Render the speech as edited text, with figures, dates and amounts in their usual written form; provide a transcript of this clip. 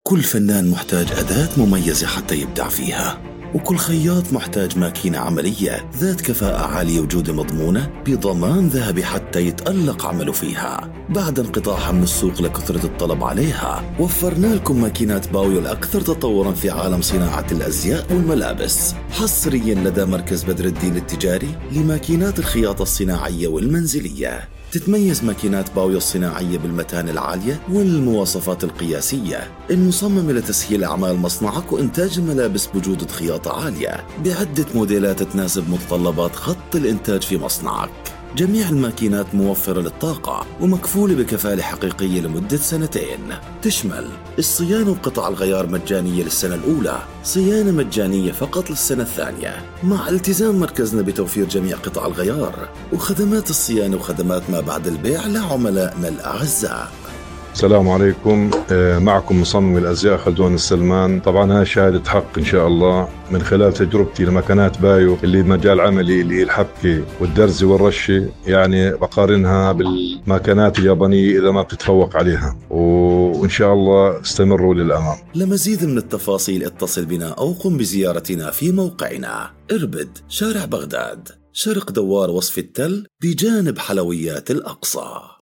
كل فنان محتاج أداة مميزة حتى يبدع فيها، وكل خياط محتاج ماكينة عملية ذات كفاءة عالية وجودة مضمونة بضمان ذهبي حتى يتألق عمله فيها. بعد انقطاعها من السوق لكثرة الطلب عليها، وفرنا لكم ماكينات باويو الأكثر تطوراً في عالم صناعة الأزياء والملابس، حصرياً لدى مركز بدر الدين التجاري لماكينات الخياطة الصناعية والمنزلية. تتميز ماكينات باويو الصناعية بالمتانة العالية والمواصفات القياسية المصممة لتسهيل أعمال مصنعك وإنتاج الملابس بجودة خياطة عالية بعدة موديلات تناسب متطلبات خط الإنتاج في مصنعك. جميع الماكينات موفرة للطاقة ومكفولة بكفالة حقيقية لمدة 2 سنين، تشمل الصيانة وقطع الغيار مجانية للسنة الأولى، صيانة مجانية فقط للسنة الثانية، مع التزام مركزنا بتوفير جميع قطع الغيار وخدمات الصيانة وخدمات ما بعد البيع لعملائنا الأعزاء. السلام عليكم. معكم مصمم الأزياء خلدون السلمان. طبعا هاي شهادة حق إن شاء الله من خلال تجربتي لمكانات بايو اللي مجال عملي اللي الحبكة والدرزة والرشة، يعني بقارنها بالمكانات اليابانية إذا ما بتتفوق عليها، وإن شاء الله استمروا للأمام. لمزيد من التفاصيل اتصل بنا أو قم بزيارتنا في موقعنا. إربد، شارع بغداد، شرق دوار وصف التل، بجانب حلويات الأقصى.